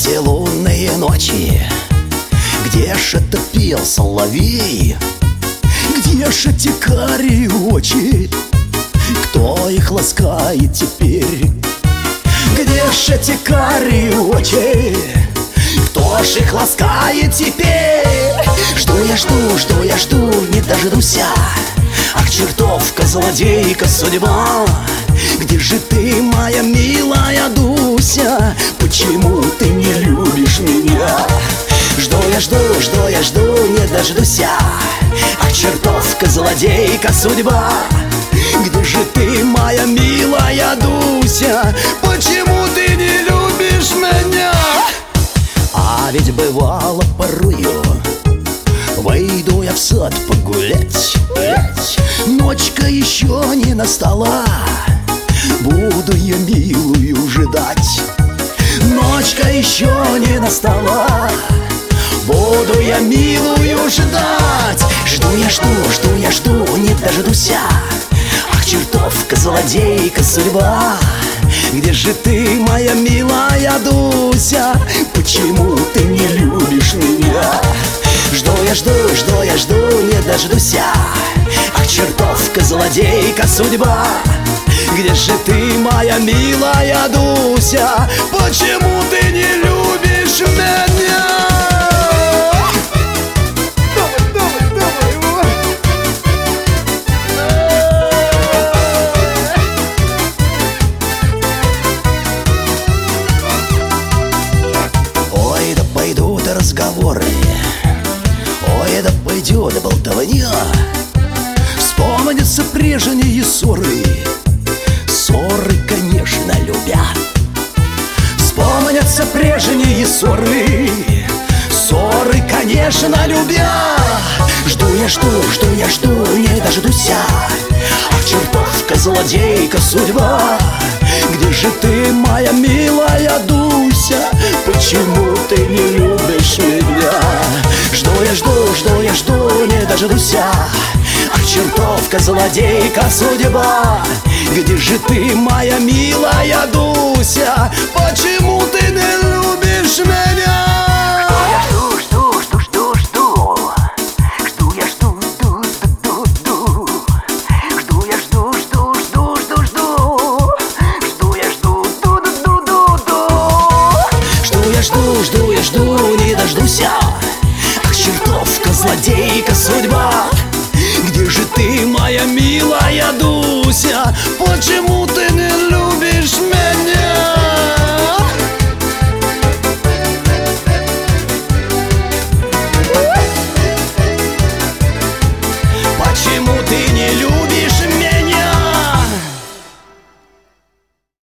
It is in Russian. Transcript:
те лунные ночи, где ж это пел соловей? Где ж эти карие очи, кто их ласкает теперь? Где ж эти карие очи, кто ж их ласкает теперь? Жду я, жду, не дождусь. Ах, чертовка, злодейка, судьба, где же ты, моя милая Дуся? Почему ты не любишь меня? Жду я, не дождусь. Ах, чертовка, злодейка, судьба, где же ты, моя милая Дуся? Почему ты не любишь меня? А ведь бывало порою, выйду я в сад погулять, ночка еще не настала, буду я милую ждать. Ночка еще не настала, буду я милую ждать. Жду я, не дождусь. Ах, чертовка, злодейка, судьба, где же ты, моя милая Дуся? Почему ты не любишь меня? Жду я, не дождусь. Ах, чертовка, злодейка, судьба, где же ты, моя милая Дуся? Почему ты не любишь меня? Ой, да пойдут разговоры, ой, да пойдет болтовня. Вспомнятся прежние ссоры, ссоры, конечно, любят. Вспомнятся прежние ссоры, ссоры, конечно, любят. Жду я, не дождусь. Ах, чертовка, злодейка, судьба, где же ты, моя милая Дуся? Почему ты не любишь меня? Жду я, не дождусь. Ах, чертовка, злодейка, судьба, где же ты, моя милая Дуся? Почему ты не любишь меня? Жду, не дождусь. Ах, чертовка, злодейка, судьба, где же ты, моя милая Дуся? Почему